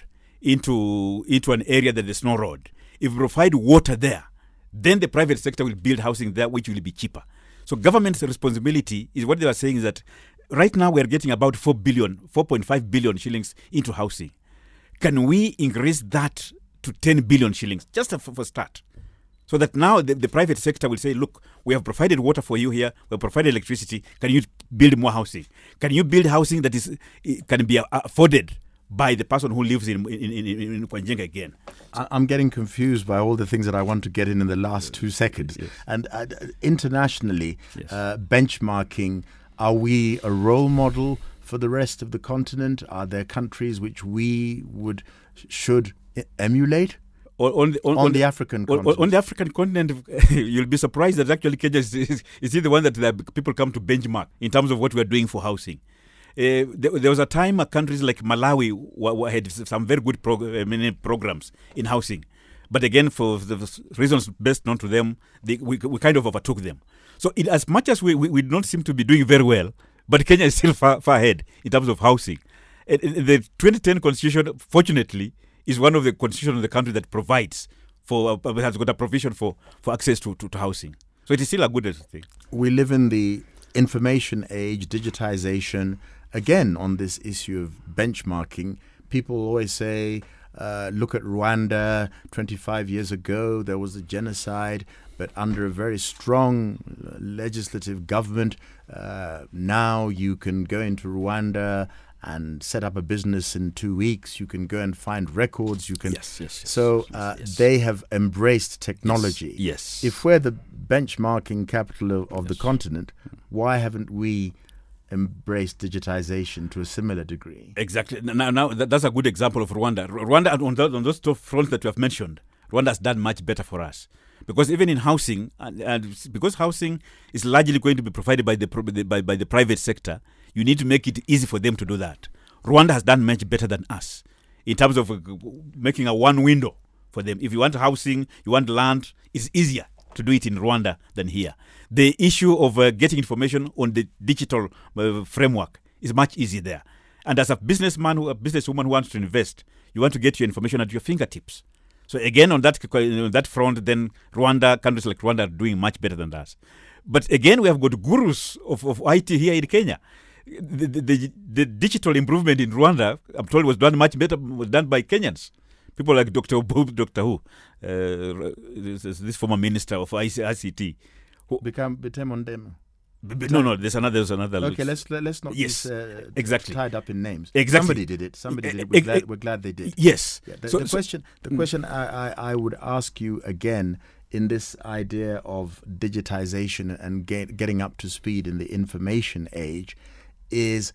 into, into an area that there's no road, if you provide water there, then the private sector will build housing there, which will be cheaper. So government's responsibility is what they are saying is that right now we are getting about four billion, four point five billion shillings into housing. Can we increase that to ten billion shillings just for, for start? So that now the, the private sector will say, look, we have provided water for you here, we have provided electricity, can you build more housing? Can you build housing that is can be afforded by the person who lives in in, in, in Kwanjenga again? I'm getting confused by all the things that I want to get in in the last two seconds. Yes. And uh, internationally, Yes. uh, benchmarking, are we a role model for the rest of the continent? Are there countries which we would should e- emulate? On, on, the, on, On on the African on, continent. on the African continent, you'll be surprised that actually Kenya is, is, is the one that the people come to benchmark in terms of what we are doing for housing. Uh, there, there was a time uh, countries like Malawi w- w- had some very good prog- uh, many programs in housing. But again, for the reasons best known to them, they, we, we kind of overtook them. So it, as much as we, we, we don't seem to be doing very well, but Kenya is still far, far ahead in terms of housing. And, and the twenty ten constitution, fortunately, is one of the constitutions of the country that provides for, uh, has got a provision for, for access to, to, to housing. So it is still a good thing. We live in the information age, digitization. Again, on this issue of benchmarking, people always say, uh, look at Rwanda, twenty-five years ago, there was a genocide, but under a very strong legislative government, uh, now you can go into Rwanda and set up a business in two weeks. You can go and find records. You can. Yes, yes, yes, so uh, yes. they have embraced technology. Yes. If we're the benchmarking capital of, of the continent, why haven't we embraced digitization to a similar degree? Exactly. Now, now that, that's a good example of Rwanda. R- Rwanda, on, those, on those two fronts that you have mentioned, Rwanda has done much better for us. Because even in housing, and, and because housing is largely going to be provided by the, pro- the by, by the private sector, you need to make it easy for them to do that. Rwanda has done much better than us in terms of uh, making a one window for them. If you want housing, you want land, it's easier to do it in Rwanda than here. The issue of uh, getting information on the digital uh, framework is much easier there. And as a businessman, who, a businesswoman who wants to invest, you want to get your information at your fingertips. So again, on that on that front, then Rwanda, countries like Rwanda are doing much better than us. But again, we have got gurus of, of I T here in Kenya. The, the, the, the digital improvement in Rwanda, I'm told, was done much better, was done by Kenyans. People like Doctor Obu, Doctor Who, uh, this, this former minister of I C T. Who Become Bitemondemo. B- no, no, there's another, there's another. Okay, let's let's not yes, be uh, exactly. tied up in names. Exactly. Somebody did it. Somebody did it. We're, E- glad, e- we're glad they did. Yes. Yeah, the, So- the so- question, the Mm. question I, I, I would ask you again in this idea of digitization and get, getting up to speed in the information age is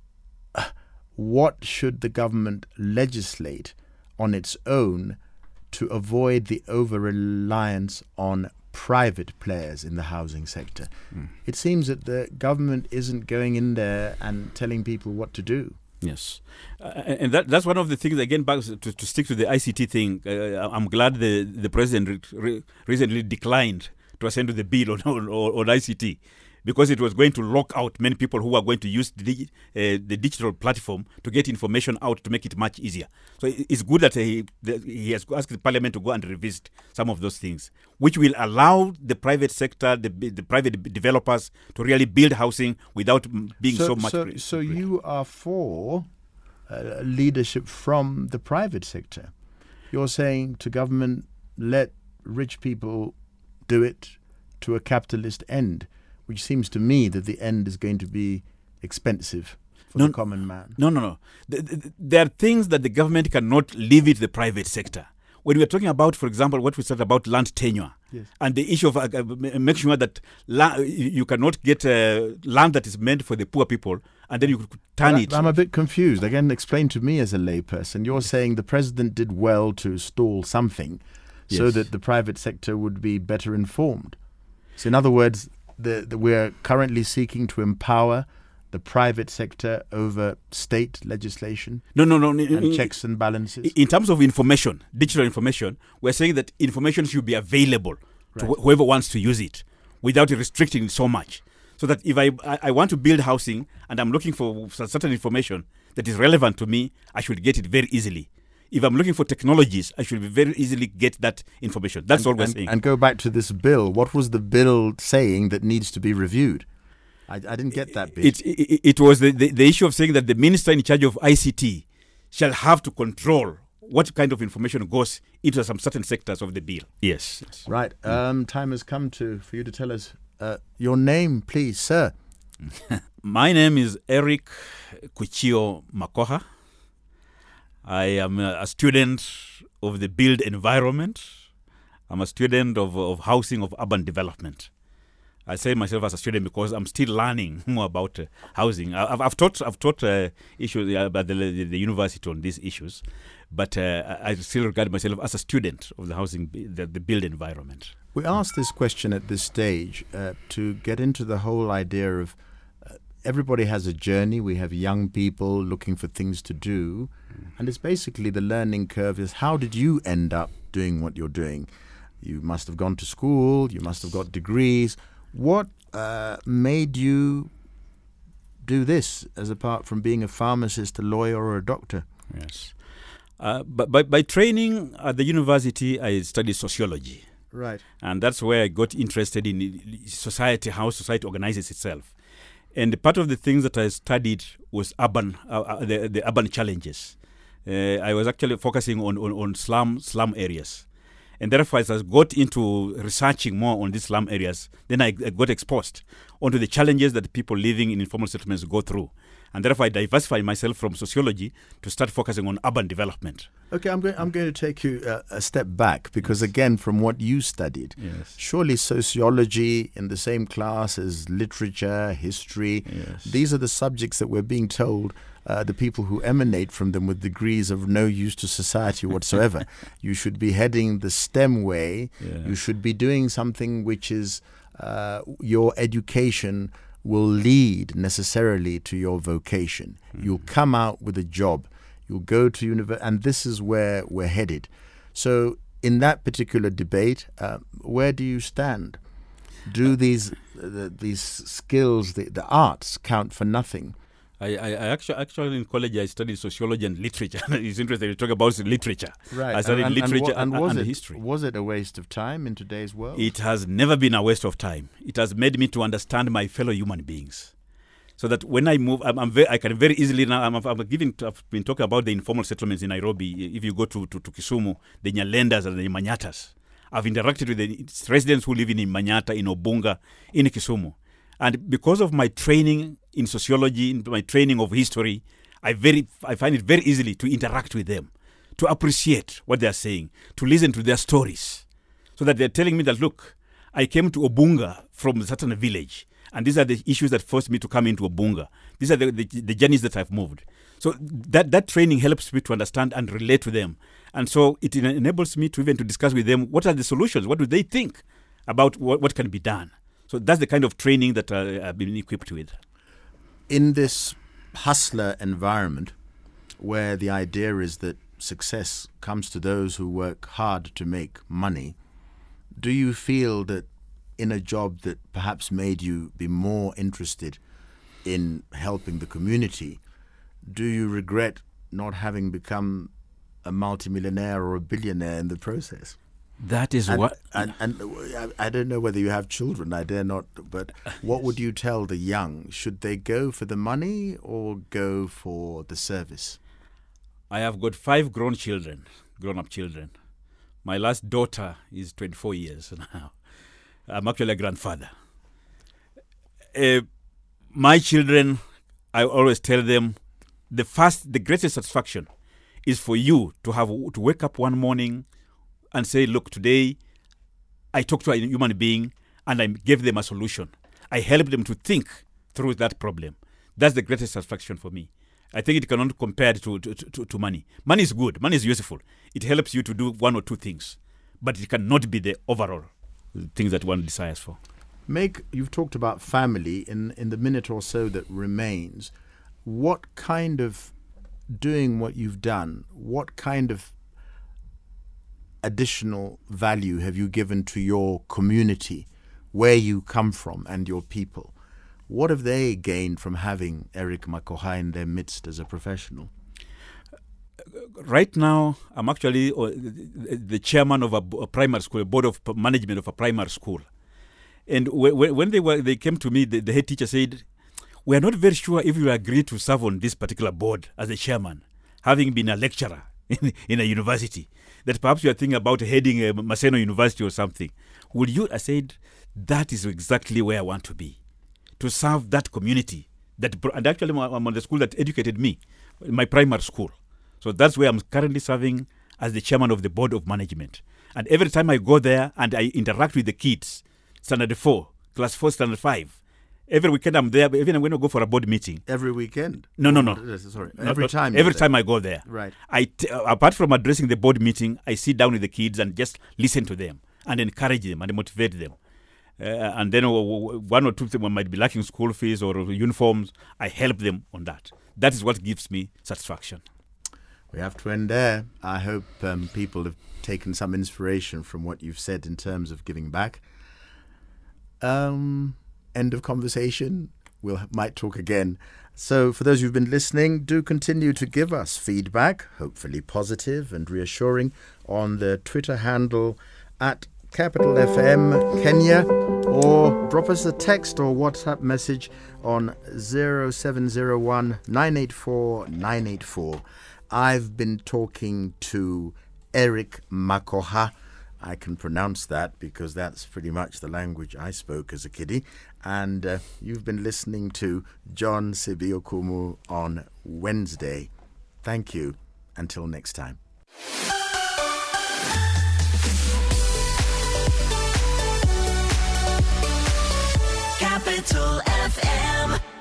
uh, what should the government legislate on its own to avoid the over-reliance on private players in the housing sector? Mm. It seems that the government isn't going in there and telling people what to do. Yes, uh, and that, that's one of the things, again, back to, to stick to the I C T thing. Uh, I'm glad the, the president re- re- recently declined to ascend to the bill on, on, on I C T, because it was going to lock out many people who are going to use the, uh, the digital platform to get information out to make it much easier. So it- it's good that he, that he has asked the parliament to go and revisit some of those things, which will allow the private sector, the, the private developers to really build housing without mm, being so, much. So, re- so you are for uh, leadership from the private sector. You're saying to government, let rich people do it to a capitalist end, which seems to me that the end is going to be expensive for No, the common man. No, no, no. Th- th- There are things that the government cannot leave it to the private sector. When we're talking about, for example, what we said about land tenure, Yes. and the issue of uh, uh, make sure that la- you you cannot get uh, land that is meant for the poor people, and then you could turn But I- it. I'm a bit confused. Again, explain to me as a layperson. You're saying the president did well to stall something so Yes. that the private sector would be better informed. So in other words, the, the, we're currently seeking to empower the private sector over state legislation No, no, no. n- and n- checks and balances. In terms of information, digital information, we're saying that information should be available to Right. wh- whoever wants to use it without restricting it so much. So that if I, I I want to build housing and I'm looking for s- certain information that is relevant to me, I should get it very easily. If I'm looking for technologies, I should very easily get that information. That's and, all we're and, saying. and go back to this bill. What was the bill saying that needs to be reviewed? I, I didn't get that bit. It, it, it was the, the, the issue of saying that the minister in charge of I C T shall have to control what kind of information goes into some certain sectors of the bill. Yes. yes. Right. Um, time has come to for you to tell us uh, your name, please, sir. My name is Eric Kuchio Makoha. I am a, a student of the built environment. I'm a student of, of housing, of urban development. I say myself as a student because I'm still learning more about uh, housing. I- I've, I've taught I've taught uh, issues uh, about the, the, the university on these issues, but uh, I I still regard myself as a student of the housing, the, the built environment. We asked this question at this stage uh, to get into the whole idea of uh, everybody has a journey. We have young people looking for things to do, and it's basically the learning curve is how did you end up doing what you're doing? You must have gone to school. You must have got degrees. What uh, made you do this, as apart from being a pharmacist, a lawyer, or a doctor? Yes. Uh, but by, by training at the university, I studied sociology. Right. And that's where I got interested in society, how society organizes itself. And part of the things that I studied was urban, uh, uh, the, the urban challenges. Uh, I was actually focusing on, on, on slum slum areas. And therefore, as I got into researching more on these slum areas, then I, I got exposed onto the challenges that people living in informal settlements go through. And therefore, I diversified myself from sociology to start focusing on urban development. Okay, I'm going. I'm going to take you uh, a step back because, again, from what you studied, Yes. surely sociology in the same class as literature, history. Yes. These are the subjects that we're being told. Uh, the people who emanate from them with degrees of no use to society whatsoever. You should be heading the STEM way. Yeah. You should be doing something which is uh, your education will lead necessarily to your vocation. Mm. You'll come out with a job. You'll go to university, and this is where we're headed. So, in that particular debate, uh, where do you stand? Do these uh, these skills, the, the arts, count for nothing? I, I, I actually, actually in college I studied sociology and literature. It's interesting to talk about literature. Right. I studied and, literature and, and, and, was and it, history. Was it a waste of time in today's world? It has never been a waste of time. It has made me to understand my fellow human beings. So that when I move, I'm, I'm very, I can very easily now. I'm, I'm giving. I've been talking about the informal settlements in Nairobi. If you go to, to, to Kisumu, the Nyalendas and the Manyatas, I've interacted with the residents who live in Manyata, in Obunga, in Kisumu, and because of my training in sociology, in my training of history, I very, I find it very easily to interact with them, to appreciate what they are saying, to listen to their stories, so that they're telling me that look, I came to Obunga from a certain village. And these are the issues that forced me to come into Obunga. These are the, the, the journeys that I've moved. So that, that training helps me to understand and relate to them. And so it enables me to even to discuss with them what are the solutions, what do they think about what, what can be done. So that's the kind of training that uh, I've been equipped with. In this hustler environment, where the idea is that success comes to those who work hard to make money, do you feel that in a job that perhaps made you be more interested in helping the community, do you regret not having become a multimillionaire or a billionaire in the process? That is and, what... And, and, and I don't know whether you have children, I dare not, but what would you tell the young? Should they go for the money or go for the service? I have got five grown children, grown-up children. My last daughter is twenty-four years now. I'm actually a grandfather. Uh, my children, I always tell them, the first, the greatest satisfaction is for you to have to wake up one morning and say, look, today I talked to a human being and I gave them a solution. I helped them to think through that problem. That's the greatest satisfaction for me. I think it cannot compare to, to, to, to money. Money is good. Money is useful. It helps you to do one or two things, but it cannot be the overall things that one desires for. Meg, you've talked about family. In, in the minute or so that remains, what kind of, doing what you've done, what kind of additional value have you given to your community, where you come from and your people? What have they gained from having Eric Makoha in their midst as a professional? Right now, I'm actually uh, the chairman of a, a primary school, a board of management of a primary school. And w- w- when they were, they came to me, the, the head teacher said, we are not very sure if you agree to serve on this particular board as a chairman, having been a lecturer in, in a university, that perhaps you are thinking about heading a Maseno University or something. Would you? I said, that is exactly where I want to be, to serve that community. That, and actually, I'm on the school that educated me, my primary school. So that's where I'm currently serving as the chairman of the board of management. And every time I go there and I interact with the kids, standard four, class four, standard five, every weekend I'm there, even when I go for a board meeting. Every weekend? No, no, no. Sorry. No, every no, time? Every time I go there. Right. I t- apart from addressing the board meeting, I sit down with the kids and just listen to them and encourage them and motivate them. Uh, and then uh, one or two things might be lacking school fees or uniforms. I help them on that. That is what gives me satisfaction. We have to end there. I hope um, people have taken some inspiration from what you've said in terms of giving back. Um, end of conversation. We'll might talk again. So for those who've been listening, do continue to give us feedback, hopefully positive and reassuring, on the Twitter handle at Capital F M Kenya, or drop us a text or WhatsApp message on zero seven zero one nine eight four nine eight four. I've been talking to Eric Makoha. I can pronounce that because that's pretty much the language I spoke as a kiddie. And uh, you've been listening to John Sibiokumu on Wednesday. Thank you. Until next time. Capital F M.